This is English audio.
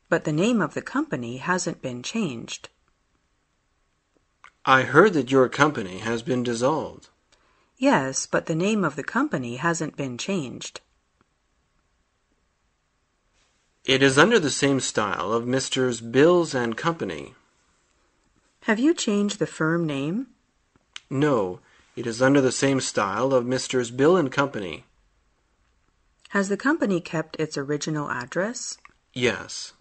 but the name of the company hasn't been changed. I heard that your company has been dissolved. Yes, but the name of the company hasn't been changed. It is under the same style of Messrs. Bills and Company. Have you changed the firm name? No, it is under the same style of Messrs. Bill and Company. Has the company kept its original address? Yes.